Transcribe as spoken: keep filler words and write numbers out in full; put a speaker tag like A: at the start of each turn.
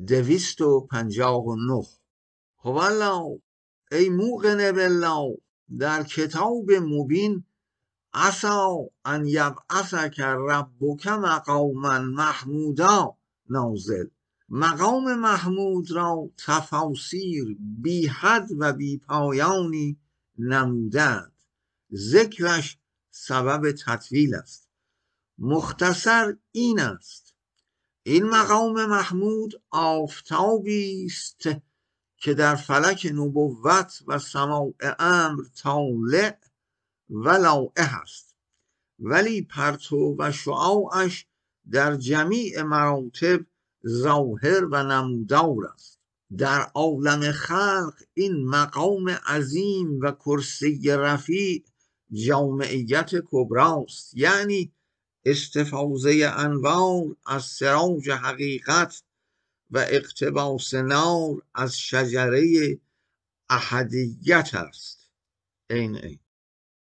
A: دویست و پنجاه و نه. هوالله ای موقن بالله، در کتاب مبین عسا ان یبعثک ربک مقاما محمودا نازل. مقام محمود را تفاسیر بی حد و بی پایانی نمودند. ذکرش سبب تطویل است. مختصر این است: این مقام محمود آفتابی است که در فلک نبوت و سماع امر طالع و لاعه است، ولی پرتو و شعاعش در جمیع مراتب ظاهر و نمودار است. در عالم خلق این مقام عظیم و کرسی رفیع جامعیت کبراست، یعنی استفاضه انوار از سراج حقیقت و اقتباس نار از شجره احدیت است. این این